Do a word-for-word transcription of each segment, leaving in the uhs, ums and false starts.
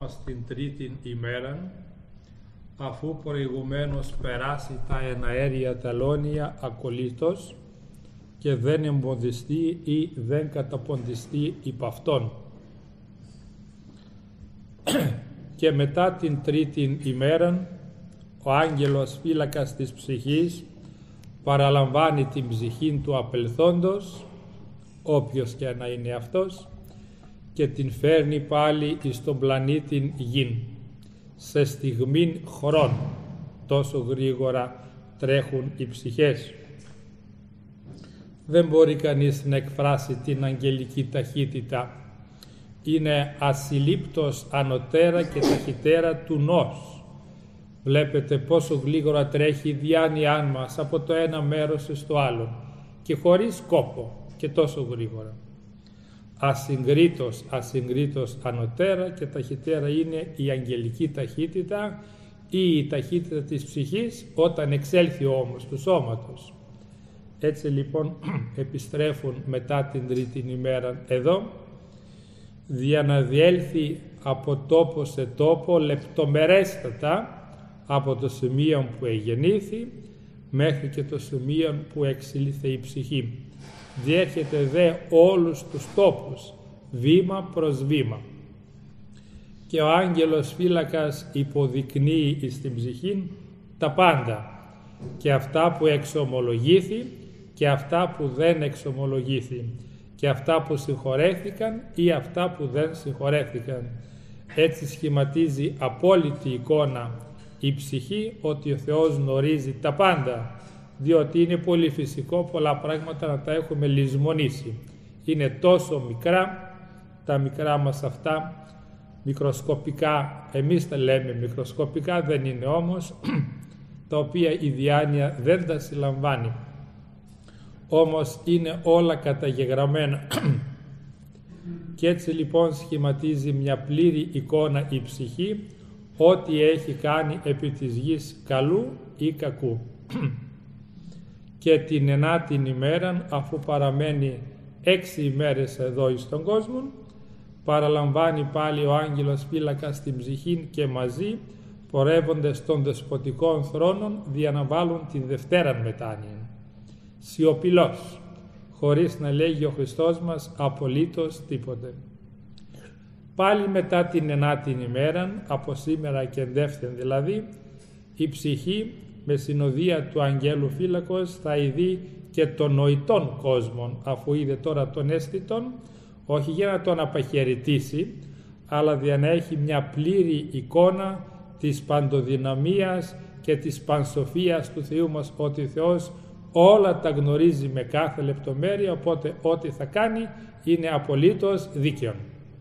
στην τρίτη ημέρα, αφού προηγουμένως περάσει τα εναέρια ταλόνια ακολύτως και δεν εμποδιστεί ή δεν καταποντιστεί υπ' αυτόν. Και μετά την τρίτη ημέρα, ο άγγελος φύλακας της ψυχής παραλαμβάνει την ψυχή του απελθόντος, όποιος και να είναι αυτός, και την φέρνει πάλι εις τον πλανήτη Γην, σε στιγμήν χρόνου, τόσο γρήγορα τρέχουν οι ψυχές. Δεν μπορεί κανείς να εκφράσει την αγγελική ταχύτητα. Είναι ασυλλήπτος ανωτέρα και ταχυτέρα του νους. Βλέπετε πόσο γλίγορα τρέχει η διάνοιά μας από το ένα μέρος στο άλλο και χωρίς κόπο και τόσο γρήγορα. Ασυγκρίτως, ασυγκρίτως ανωτέρα και ταχυτέρα είναι η αγγελική ταχύτητα ή η ταχύτητα της ψυχής όταν εξέλθει όμως του σώματος. Έτσι λοιπόν επιστρέφουν μετά την τρίτη ημέρα εδώ, για να διέλθει από τόπο σε τόπο λεπτομερέστατα από το σημείο που εγεννήθη μέχρι και το σημείο που εξήλθε η ψυχή. Διέρχεται δε όλους τους τόπους, βήμα προς βήμα. Και ο άγγελος φύλακας υποδεικνύει στην ψυχή τα πάντα, και αυτά που εξομολογήθη και αυτά που δεν εξομολογήθη, και αυτά που συγχωρέθηκαν ή αυτά που δεν συγχωρέθηκαν. Έτσι σχηματίζει απόλυτη εικόνα η ψυχή ότι ο Θεός γνωρίζει τα πάντα, διότι είναι πολύ φυσικό πολλά πράγματα να τα έχουμε λησμονήσει. Είναι τόσο μικρά, τα μικρά μας αυτά, μικροσκοπικά, εμείς τα λέμε μικροσκοπικά, δεν είναι όμως, τα οποία η διάνοια δεν τα συλλαμβάνει. Όμως είναι όλα καταγεγραμμένα. Και έτσι λοιπόν σχηματίζει μια πλήρη εικόνα η ψυχή, ό,τι έχει κάνει επί της γης καλού ή κακού. Και την ενάτη ημέρα, αφού παραμένει έξι ημέρες εδώ στον κόσμο, παραλαμβάνει πάλι ο άγγελος φύλακας την ψυχή και μαζί πορεύοντες των δεσποτικών θρόνων διαναβάλουν την δευτέραν μετάνοια. Σιωπηλός, χωρίς να λέγει ο Χριστός μας απολύτως τίποτε. Πάλι μετά την ενάτη ημέρα, από σήμερα και εντεύθεν δηλαδή, η ψυχή με συνοδεία του αγγέλου φύλακος θα ειδεί και των νοητών κόσμων, αφού είδε τώρα τον αίσθητον, όχι για να τον απαχαιρετήσει, αλλά για να έχει μια πλήρη εικόνα της παντοδυναμίας και της πανσοφίας του Θεού μας, ότι ο Θεός όλα τα γνωρίζει με κάθε λεπτομέρεια, οπότε ό,τι θα κάνει είναι απολύτως δίκαιο.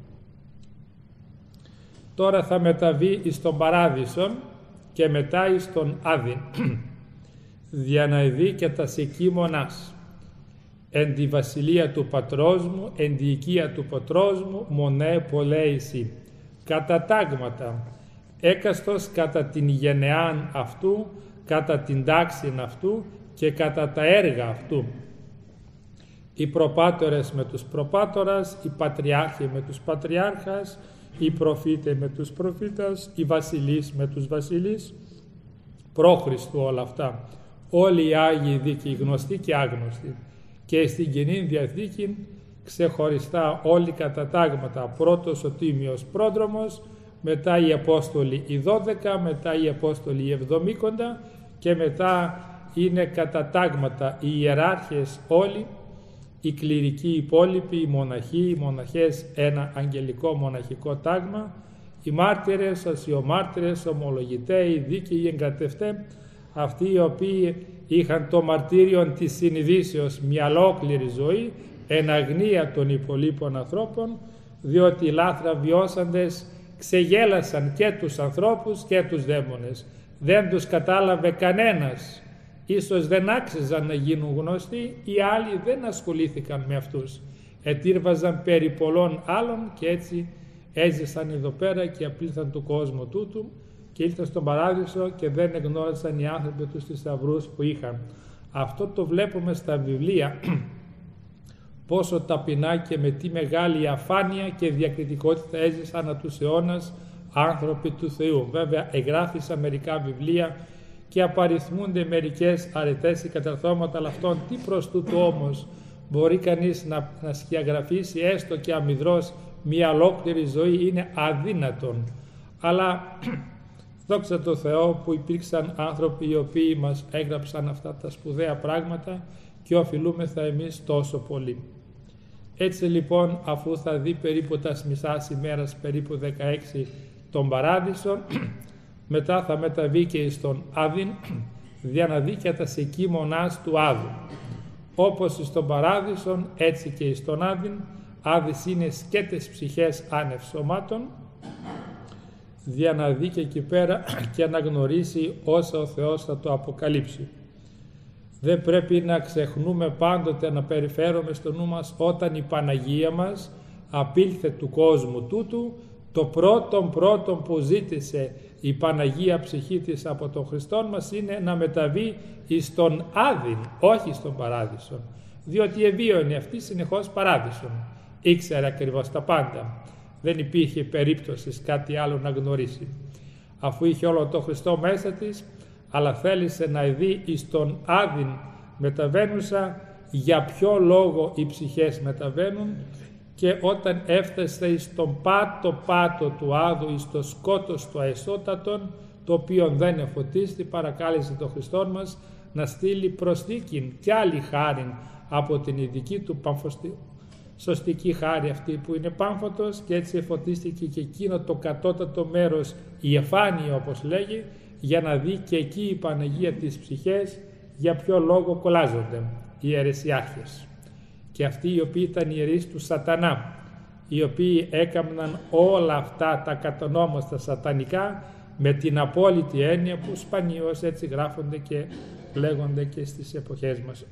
Τώρα θα μεταβεί εις τον Παράδεισον και μετά εις τον Άδη, για να δει και τα σεκίμονας. Εν τη βασιλεία του πατρός μου, εν τη οικία του πατρός μου, μονέ πολλέησι. Κατά τάγματα, έκαστος κατά την γενεάν αυτού, κατά την τάξην αυτού και κατά τα έργα αυτού. Οι προπάτορες με τους προπάτορας, οι πατριάρχοι με τους πατριάρχας, οι προφήτε με τους προφήτας, οι βασιλείς με τους βασιλείς, πρόχριστου όλα αυτά. Όλοι οι Άγιοι δίκοι, γνωστοί και άγνωστοι. Και στην Καινή Διαθήκη ξεχωριστά όλοι κατά τάγματα. Πρώτος ο Τίμιος Πρόδρομος, μετά οι Απόστολοι οι δώδεκα, μετά οι Απόστολοι οι εβδομήκοντα και μετά είναι κατά τάγματα οι ιεράρχες όλοι, οι κληρικοί υπόλοιποι, οι μοναχοί, οι μοναχές, ένα αγγελικό μοναχικό τάγμα, οι μάρτυρες, ασιομάρτυρες, ομολογητές, δίκαιοι, εγκρατευτέ, αυτοί οι οποίοι είχαν το μαρτύριο της συνειδήσεως μια ολόκληρη ζωή, εν αγνία των υπολείπων ανθρώπων, διότι οι λάθρα βιώσαντες ξεγέλασαν και τους ανθρώπους και τους δαίμονες. Δεν τους κατάλαβε κανένας. Ίσως δεν άξιζαν να γίνουν γνωστοί, οι άλλοι δεν ασχολήθηκαν με αυτούς. Ετήρβαζαν περί πολλών άλλων και έτσι έζησαν εδώ πέρα και απλήθαν του κόσμου τούτου και ήλθαν στον Παράδεισο και δεν εγνώρισαν οι άνθρωποι τους θησαυρούς που είχαν. Αυτό το βλέπουμε στα βιβλία, πόσο ταπεινά και με τι μεγάλη αφάνεια και διακριτικότητα έζησαν από τους αιώνας άνθρωποι του Θεού. Βέβαια εγγράφησα μερικά βιβλία και απαριθμούνται μερικές αρετές και καταρθώματα, αλλά αυτόν τι προς τούτο όμως μπορεί κανείς να, να σκιαγραφίσει έστω και αμυδρός μια ολόκληρη ζωή, είναι αδύνατον. Αλλά δόξα τω Θεώ που υπήρξαν άνθρωποι οι οποίοι μας έγραψαν αυτά τα σπουδαία πράγματα και οφειλούμεθα εμείς τόσο πολύ. Έτσι λοιπόν, αφού θα δει περίπου τα μισάς ημέρας, περίπου δεκαέξι, τον Παράδεισο, μετά θα μεταβεί και στον Άδην, για να δει και τα σεκίμονάς του Άδου. Όπως στον Παράδεισον, έτσι και στον Άδην, Άδης είναι σκέτες ψυχές άνευ σωμάτων, για να δει και εκεί πέρα και να γνωρίσει όσα ο Θεός θα το αποκαλύψει. Δεν πρέπει να ξεχνούμε πάντοτε να περιφέρουμε στο νου μας όταν η Παναγία μας απήλθε του κόσμου τούτου, το πρώτον πρώτον που ζήτησε η Παναγία ψυχή της από τον Χριστόν μας είναι να μεταβεί εις τον Άδην, όχι στον Παράδεισο, διότι ευίωνε αυτή συνεχώς Παράδεισον. Ήξερε ακριβώς τα πάντα. Δεν υπήρχε περίπτωση κάτι άλλο να γνωρίσει. Αφού είχε όλο το Χριστό μέσα της, αλλά θέλησε να δει εις τον Άδην μεταβαίνουσα, για ποιο λόγο οι ψυχές μεταβαίνουν, και όταν έφτασε εις τον πάτο πάτο του Άδου, εις το σκότος του αεσότατον, το οποίο δεν εφωτίστη, παρακάλεσε τον Χριστόν μας να στείλει προσθήκην κι άλλη χάριν από την ειδική του παμφωστη... σωστική χάρη αυτή που είναι πάμφωτος, και έτσι εφωτίστηκε και εκείνο το κατώτατο μέρος, η εφάνεια όπως λέγει, για να δει και εκεί η Παναγία τις ψυχές για ποιο λόγο κολλάζονται οι αιρεσιάρχες. Και αυτοί οι οποίοι ήταν ιερείς του σατανά, οι οποίοι έκαμναν όλα αυτά τα κατονόμαστα σατανικά με την απόλυτη έννοια που σπανίως έτσι γράφονται και λέγονται και στις εποχές μας.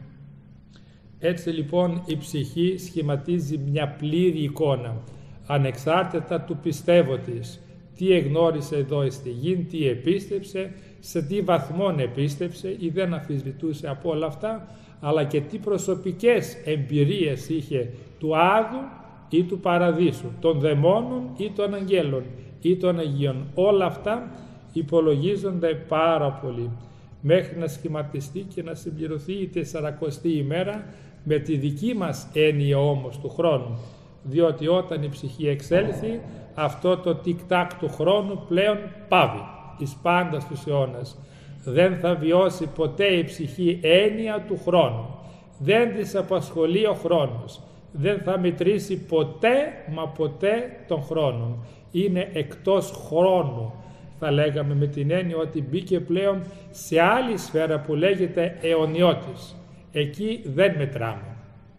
Έτσι λοιπόν η ψυχή σχηματίζει μια πλήρη εικόνα, ανεξάρτητα του πιστεύω της, τι εγνώρισε εδώ στη γη, τι επίστεψε, σε τι βαθμόν επίστεψε ή δεν αμφισβητούσε από όλα αυτά, αλλά και τι προσωπικές εμπειρίες είχε του Άδου ή του Παραδείσου, των δαιμόνων ή των αγγέλων ή των Αγίων. Όλα αυτά υπολογίζονται πάρα πολύ, μέχρι να σχηματιστεί και να συμπληρωθεί η τεσσαρακοστή ημέρα με τη δική μας έννοια όμως του χρόνου, διότι όταν η ψυχή εξέλθει, αυτό το τικ-τάκ του χρόνου πλέον πάβει εις πάντας τους αιώνας. Δεν θα βιώσει ποτέ η ψυχή έννοια του χρόνου. Δεν της απασχολεί ο χρόνος. Δεν θα μετρήσει ποτέ, μα ποτέ τον χρόνο. Είναι εκτός χρόνου, θα λέγαμε, με την έννοια ότι μπήκε πλέον σε άλλη σφαίρα που λέγεται αιωνιώτης. Εκεί δεν μετράμε.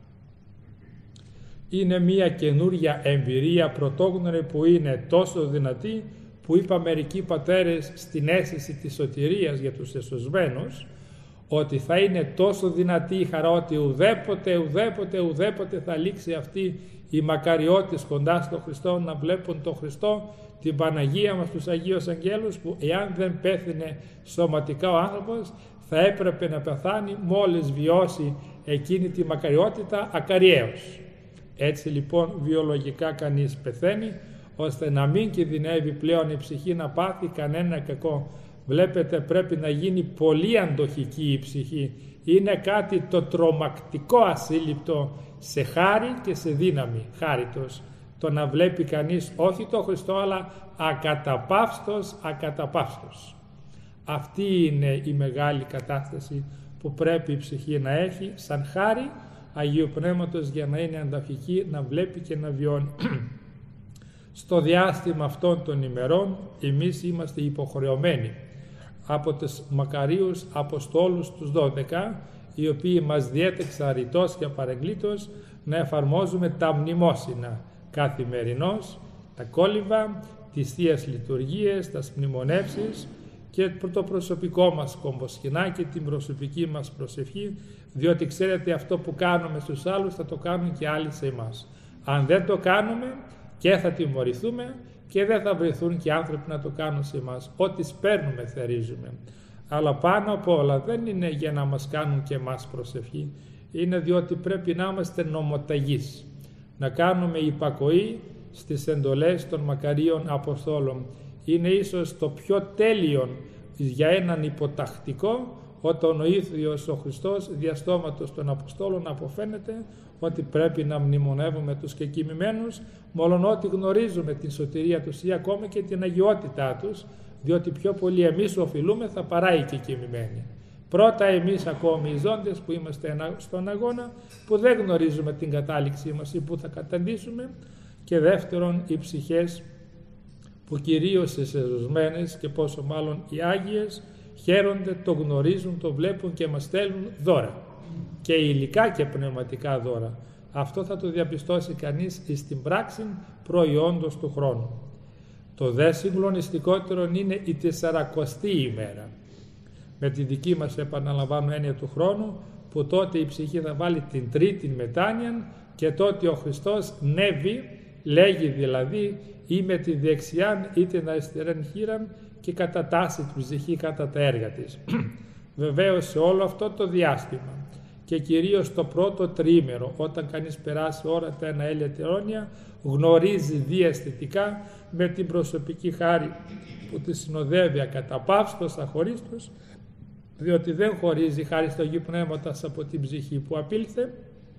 Είναι μια καινούρια εμπειρία πρωτόγνωρη που είναι τόσο δυνατή, που είπα μερικοί πατέρες στην αίσθηση της σωτηρίας για τους εσωσμένους, ότι θα είναι τόσο δυνατή η χαρά ότι ουδέποτε, ουδέποτε, ουδέποτε θα λήξει αυτή οι μακαριώτες κοντά στον Χριστό, να βλέπουν τον Χριστό, την Παναγία μας, τους Αγίους Αγγέλους, που εάν δεν πέθαινε σωματικά ο άνθρωπος, θα έπρεπε να πεθάνει μόλις βιώσει εκείνη τη μακαριότητα ακαριέως. Έτσι λοιπόν βιολογικά κανείς πεθαίνει, ώστε να μην κινδυνεύει πλέον η ψυχή να πάθει κανένα κακό. Βλέπετε, πρέπει να γίνει πολύ αντοχική η ψυχή. Είναι κάτι το τρομακτικό ασύλληπτο σε χάρη και σε δύναμη, χάριτος. Το να βλέπει κανείς όχι το Χριστό, αλλά ακαταπαύστος, ακαταπαύστος. Αυτή είναι η μεγάλη κατάσταση που πρέπει η ψυχή να έχει σαν χάρη Αγίου Πνεύματος, για να είναι ανταχική, να βλέπει και να βιώνει. Στο διάστημα αυτών των ημερών εμείς είμαστε υποχρεωμένοι από τους μακαρίους Αποστόλους τους δώδεκα, οι οποίοι μας διέτεξαν ρητός και απαρεγκλήτως να εφαρμόζουμε τα μνημόσυνα καθημερινώς, τα κόλληβα, τις Θείες Λειτουργίες, τα μνημονεύσεις και το προσωπικό μας κομποσκηνά και την προσωπική μας προσευχή, διότι ξέρετε αυτό που κάνουμε στους άλλους θα το κάνουν και άλλοι σε εμάς. Αν δεν το κάνουμε και θα τιμωρηθούμε και δεν θα βρεθούν και άνθρωποι να το κάνουν σε εμάς. Ό,τι σπέρνουμε θερίζουμε. Αλλά πάνω απ' όλα δεν είναι για να μας κάνουν και εμάς προσευχή, είναι διότι πρέπει να είμαστε νομοταγείς, να κάνουμε υπακοή στις εντολές των μακαρίων Αποστόλων. Είναι ίσως το πιο τέλειο για έναν υποτακτικό, όταν ο ίδιος ο Χριστός διαστόματος των Αποστόλων αποφαίνεται ότι πρέπει να μνημονεύουμε τους κεκοιμημένους, μόλον ότι γνωρίζουμε την σωτηρία τους ή ακόμα και την αγιότητά τους, διότι πιο πολύ εμείς οφειλούμε θα παρά οι κεκοιμημένοι. Πρώτα εμείς ακόμη οι ζώντες που είμαστε στον αγώνα, που δεν γνωρίζουμε την κατάληξή μας ή που θα καταντήσουμε, και δεύτερον οι ψυχές που κυρίως οι σεζωσμένες και πόσο μάλλον οι Άγιες χαίρονται, το γνωρίζουν, το βλέπουν και μας στέλνουν δώρα, και υλικά και πνευματικά δώρα. Αυτό θα το διαπιστώσει κανείς στην πράξη προϊόντος του χρόνου. Το δε συγκλονιστικότερο είναι η τεσσαρακοστή ημέρα. Με τη δική μας, επαναλαμβάνω, έννοια του χρόνου, που τότε η ψυχή θα βάλει την τρίτη μετάνοια και τότε ο Χριστός νεύει, λέγει δηλαδή, ή με τη δεξιάν ή την αριστεράν χείραν και κατατάσσει την ψυχή κατά τα έργα της. Βεβαίως σε όλο αυτό το διάστημα και κυρίως το πρώτο τριήμερο, όταν κανείς περάσει όρατα ένα ελευθερόνια, γνωρίζει διαισθητικά με την προσωπική χάρη που τη συνοδεύει ακαταπαύστος, αχωρίστος, διότι δεν χωρίζει χάρη στο Αγίου Πνεύματος από την ψυχή που απήλθε,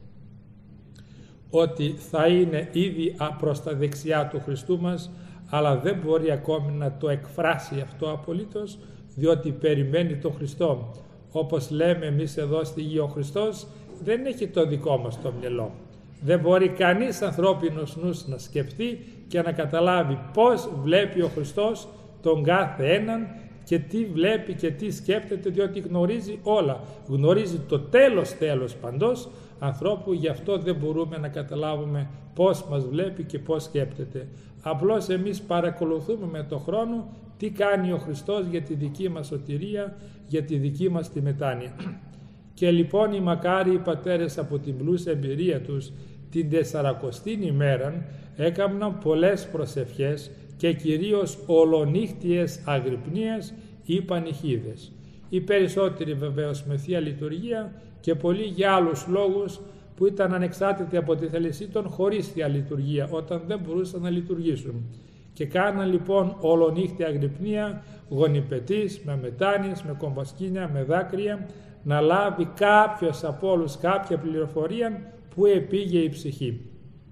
ότι θα είναι ήδη προς τα δεξιά του Χριστού μας, αλλά δεν μπορεί ακόμη να το εκφράσει αυτό απολύτως, διότι περιμένει τον Χριστό. Όπως λέμε εμείς εδώ στη Γη, ο Χριστός δεν έχει το δικό μας το μυαλό. Δεν μπορεί κανείς ανθρώπινος νους να σκεφτεί και να καταλάβει πώς βλέπει ο Χριστός τον κάθε έναν και τι βλέπει και τι σκέπτεται, διότι γνωρίζει όλα. Γνωρίζει το τέλος τέλος παντός ανθρώπου, γι' αυτό δεν μπορούμε να καταλάβουμε πώς μας βλέπει και πώς σκέπτεται. Απλώς εμείς παρακολουθούμε με το χρόνο τι κάνει ο Χριστός για τη δική μας σωτηρία, για τη δική μας τη μετάνοια. Και λοιπόν οι μακάριοι πατέρες από την πλούσια εμπειρία τους την τεσσαρακοστή ημέραν έκαναν πολλές προσευχές και κυρίως ολονύχτιες αγρυπνίες ή πανηχίδες. Οι περισσότεροι βεβαίως με Θεία Λειτουργία και πολλοί για άλλους λόγους που ήταν ανεξάρτητοι από τη θέλησή των χωρίς Θεία Λειτουργία, όταν δεν μπορούσαν να λειτουργήσουν. Και κάναν λοιπόν ολονύχτια αγρυπνία, γονιπετής, με μετάνοιες, με κομβασκίνια, με δάκρυα, να λάβει κάποιος από όλους κάποια πληροφορία που επήγε η ψυχή.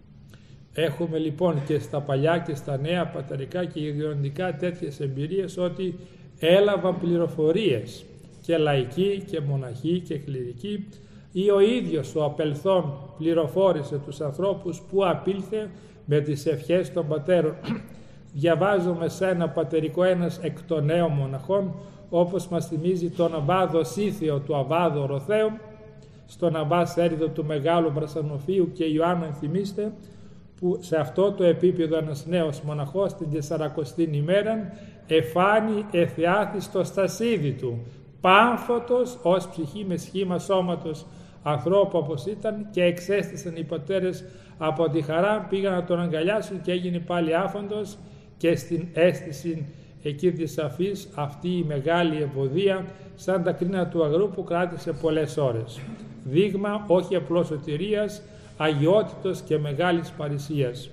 Έχουμε λοιπόν και στα παλιά και στα νέα πατερικά και ιδεοντικά τέτοιες εμπειρίες ότι έλαβαν πληροφορίες και λαϊκοί και μοναχοί και κληρικοί, ή ο ίδιος ο απελθόν πληροφόρησε τους ανθρώπους που απήλθε με τις ευχές των πατέρων. Διαβάζουμε σε ένα πατερικό ένας εκ των νέων μοναχών, όπως μας θυμίζει τον Αβάδο Σύθιο του Αβάδο Ροθέου, στον Αβά Σέριδο του Μεγάλου Βρασανοφίου και Ιωάννου ενθυμίστε, που σε αυτό το επίπεδο ένας νέος μοναχός την τεσσαρακοστή ημέραν εφάνει εθιάθιστο στασίδι του, πάμφωτος ως ψυχή με σχήμα σώματος ανθρώπου όπως ήταν, και εξέστησαν οι πατέρες από τη χαρά, πήγαν να τον αγκαλιάσουν και έγινε πάλι άφαντος, και στην αίσθηση εκεί της αφής αυτή η μεγάλη ευωδία σαν τα κρίνα του αγρού που κράτησε πολλές ώρες. Δείγμα όχι απλώς σωτηρίας, αγιότητος και μεγάλης παρησίας.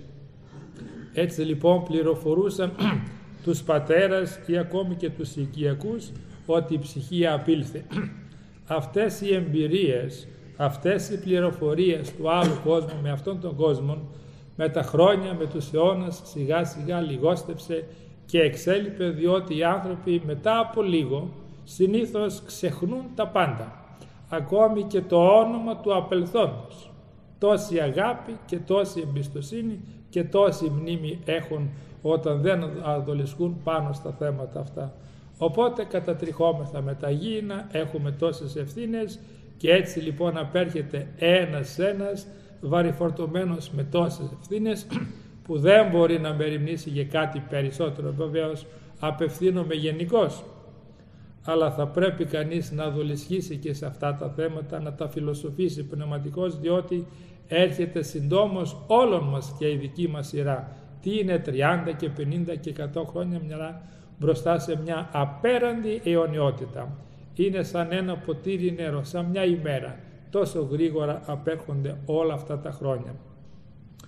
Έτσι λοιπόν πληροφορούσαν τους πατέρας ή ακόμη και τους οικιακούς ότι η ψυχή απήλθε. Αυτές οι εμπειρίες, αυτές οι πληροφορίες του άλλου κόσμου με αυτόν τον κόσμο, με τα χρόνια, με τους αιώνας, σιγά σιγά λιγόστεψε και εξέλιπε, διότι οι άνθρωποι μετά από λίγο συνήθως ξεχνούν τα πάντα, ακόμη και το όνομα του απελθόντος. Τόση αγάπη και τόση εμπιστοσύνη και τόση μνήμη έχουν όταν δεν αδολισκούν πάνω στα θέματα αυτά. Οπότε κατατριχόμεθα με τα γήινα, έχουμε τόσες ευθύνες και έτσι λοιπόν απέρχεται ένας ένας βαρυφορτωμένος με τόσες ευθύνες που δεν μπορεί να μεριμνήσει για κάτι περισσότερο. Βεβαίως απευθύνομαι γενικώς, αλλά θα πρέπει κανείς να δολισχύσει και σε αυτά τα θέματα, να τα φιλοσοφήσει πνευματικώς, διότι έρχεται συντόμως όλων μας και η δική μας σειρά. Τι είναι τριάντα και πενήντα και εκατό χρόνια μια μπροστά σε μια απέραντη αιωνιότητα. Είναι σαν ένα ποτήρι νερό, σαν μια ημέρα. Τόσο γρήγορα απέρχονται όλα αυτά τα χρόνια.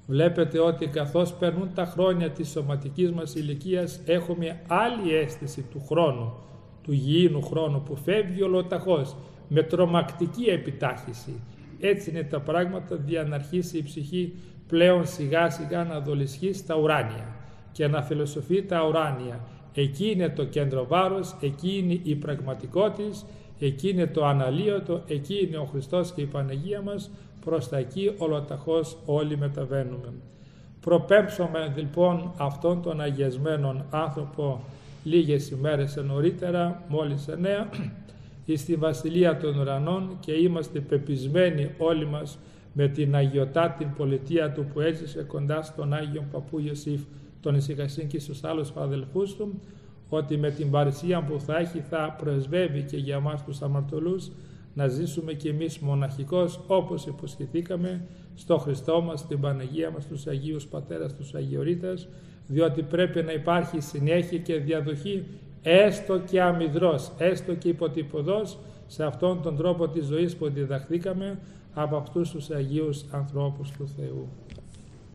Βλέπετε ότι καθώς περνούν τα χρόνια της σωματικής μας ηλικίας έχουμε άλλη αίσθηση του χρόνου, του γηίνου χρόνου που φεύγει ολοταχώς με τρομακτική επιτάχυση. Έτσι είναι τα πράγματα, δια να αρχίσει η ψυχή πλέον σιγά σιγά να δολισχεί στα ουράνια και να φιλοσοφεί τα ουράνια. Εκεί είναι το κέντρο βάρος, εκεί είναι η πραγματικότης, εκεί είναι το αναλύωτο, εκεί είναι ο Χριστός και η Παναγία μας, προς τα εκεί ολοταχώς όλοι μεταβαίνουμε. Προπέμψουμε λοιπόν αυτόν τον αγιασμένον άνθρωπο λίγες ημέρες νωρίτερα, μόλις εννέα, στη Βασιλεία των Ουρανών και είμαστε πεπισμένοι όλοι μας με την αγιωτά την πολιτεία του που έζησε κοντά στον Άγιον Παππού Ιωσήφ, τον ησυχασίν και στους άλλους αδελφούς του, ότι με την παρησία που θα έχει θα πρεσβεύει και για μας τους αμαρτωλούς να ζήσουμε κι εμείς μοναχικώς όπως υποσχεθήκαμε στο Χριστό μας, στην Παναγία μας, τους Αγίους Πατέρας, τους Αγιορείτας, διότι πρέπει να υπάρχει συνέχεια και διαδοχή έστω και αμυδρός, έστω και υποτυπωδός σε αυτόν τον τρόπο της ζωής που διδαχθήκαμε από αυτούς τους Αγίους ανθρώπους του Θεού.